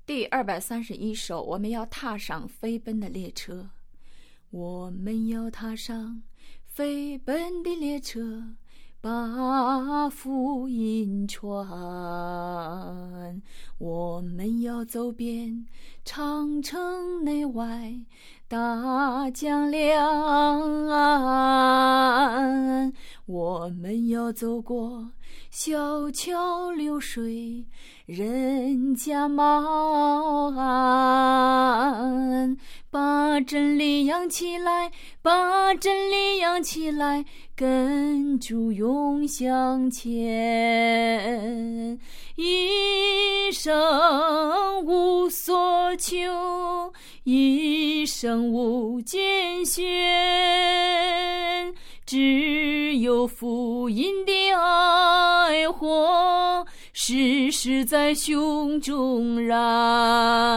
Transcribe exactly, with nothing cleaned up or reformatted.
第二百三十一首，我们要踏上飞奔的列车，我们要踏上飞奔的列车，把福音传，我们要走遍长城内外，大江两岸，我们要走过小桥流水，人家冒岸，把真理扬起来，把真理扬起来，跟主永向前，一生无所求，一生无拣选，只有福音的爱火，时时在胸中燃。